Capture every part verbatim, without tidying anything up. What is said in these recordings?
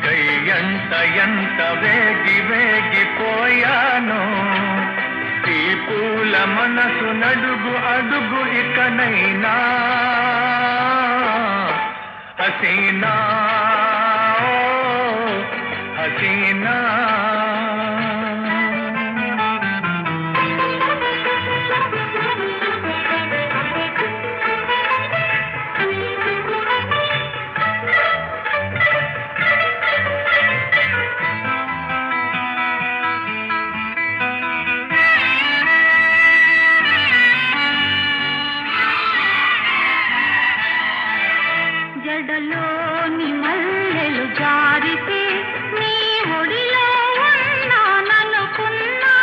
నీకై ఎంత ఎంత వేగి వేగిపోయాను ఈ పూల మనసు నడుగు అడుగు ఇకనైనా హసీనా హసీనా జడలోని మల్లెలు జారితే నీ ఒడిలో ఉన్నాననుకున్నా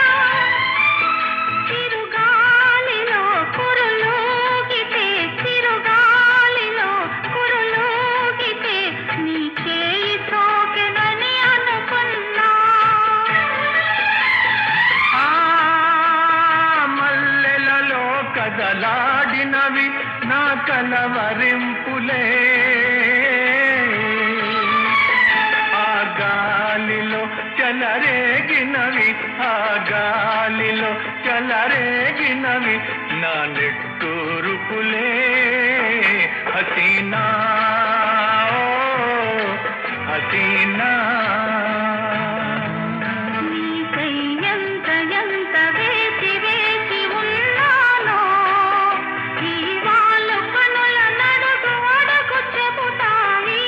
చిరుగాలిలో కురులూగితే చిరుగాలిలో కురులూగితే నీ చేయి సోకెనని అనుకున్నా ఆ మల్లెలలో కదలాడినవి నా కలవరింపులే ఆ గాలిలో చలరేగినవి ఆ గాలిలో చలరేగినవి నా నెట్టూరుపులే హసీనా హసీనా నీకై ఎంత ఎంత వేచి వేచి ఉన్నానో ఈ వాళ్ళు కనుల నడుగు అడుగు చెబుతాయి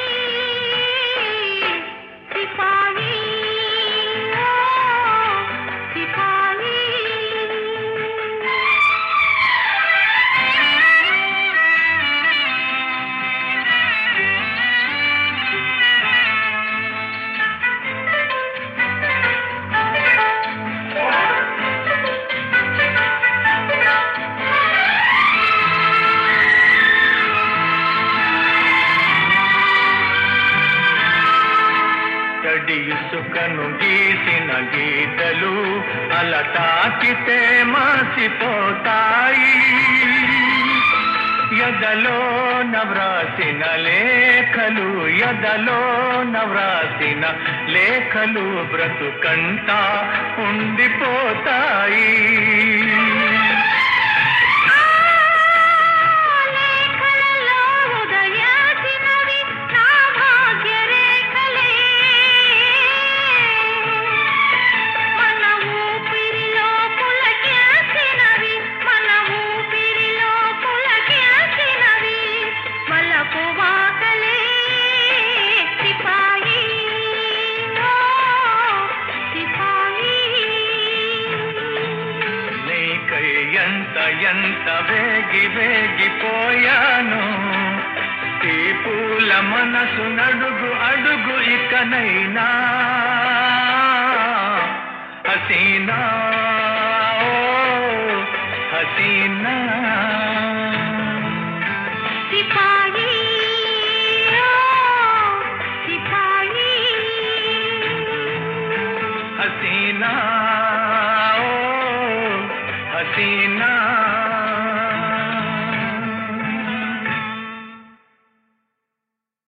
సిపాయి ఓ సిపాయి తడి ఇసుకను గీసిన గీతలు అలా తాకితే మాసిపోతాయి ఎదలో నవ్రాసిన లేఖలు ఎదలో నవ్రాసిన లేఖలు బ్రతుకంతా ఉండిపోతాయి లేఖలలో ఉదయాసినవి నా భాగ్యరేఖలే మన ఊపిరిలో పులకించినవి మన ఊపిరిలో పులకించినవి వలపు వాకలే సిపాయి ఓ సిపాయి నీకై ఎంత ఎంత వేగి వేగిపోయాను ఈ పూల మనసు నడుగు అడుగు ఇకనైనా హసీనా ఓ హసీనా సిపాయి ఓ సిపాయి హసీనా ఓ హసీనా